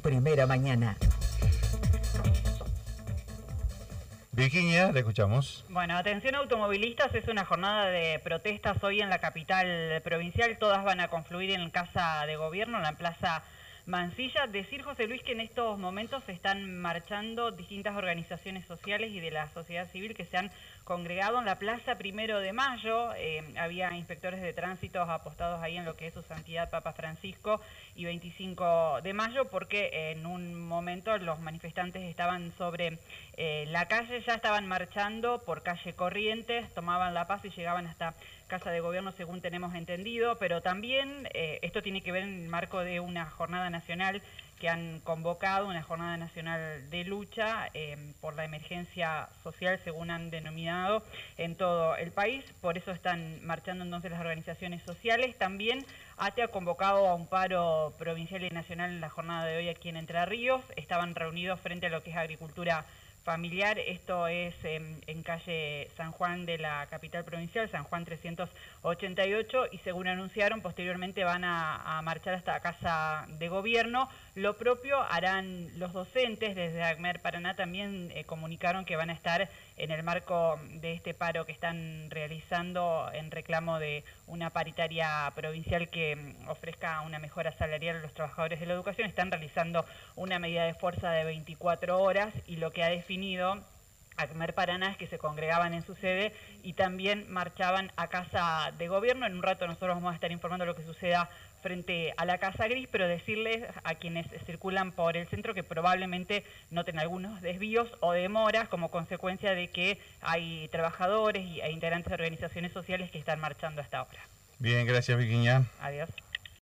Primera Mañana. Virginia, te escuchamos. Bueno, atención automovilistas, es una jornada de protestas hoy en la capital provincial. Todas van a confluir en Casa de Gobierno, en la Plaza Mansilla. Decir, José Luis, que en estos momentos se están marchando distintas organizaciones sociales y de la sociedad civil que se han congregado en la Plaza 1 de Mayo. Había inspectores de tránsito apostados ahí en lo que es su santidad Papa Francisco y 25 de mayo, porque en un momento los manifestantes estaban sobre la calle, ya estaban marchando por calle Corrientes, tomaban La Paz y llegaban hasta Casa de Gobierno, según tenemos entendido, pero también esto tiene que ver en el marco de una jornada nacional que han convocado, una jornada nacional de lucha por la emergencia social, según han denominado, en todo el país. Por eso están marchando entonces las organizaciones sociales. También ATE ha convocado a un paro provincial y nacional en la jornada de hoy aquí en Entre Ríos. Estaban reunidos frente a lo que es agricultura familiar. Esto es en calle San Juan de la capital provincial, San Juan 388, y según anunciaron, posteriormente van a marchar hasta Casa de Gobierno. Lo propio harán los docentes. Desde ACMER Paraná también comunicaron que van a estar en el marco de este paro que están realizando en reclamo de una paritaria provincial que ofrezca una mejora salarial a los trabajadores de la educación. Están realizando una medida de fuerza de 24 horas y lo que ha definido ACMER Paraná es que se congregaban en su sede y también marchaban a Casa de Gobierno. En un rato nosotros vamos a estar informando lo que suceda frente a la Casa Gris, pero decirles a quienes circulan por el centro que probablemente noten algunos desvíos o demoras como consecuencia de que hay trabajadores e integrantes de organizaciones sociales que están marchando hasta ahora. Bien, gracias, Virginia. Adiós.